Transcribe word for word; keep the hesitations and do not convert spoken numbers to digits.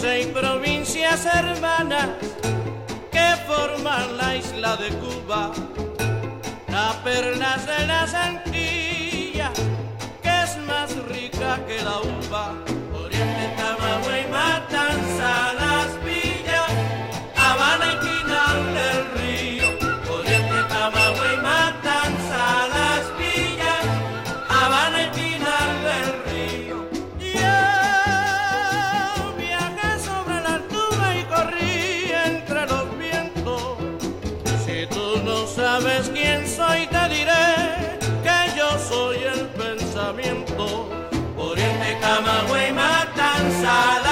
seis provincias hermanas que forman la isla de Cuba, la perlas de las Antillas, que es más rica que la uva. Oriente, Camagüey, Matanza, Las Villas, Habana y Pinal del Río. Oriente, Camagüey, Matanza, Las Villas, Habana y Pinal del Río. Yo viajé sobre la altura y corrí entre los vientos. Si tú no sabes quién soy, te diré que yo soy el pensamiento. Oriente, Camagüey, Matanza,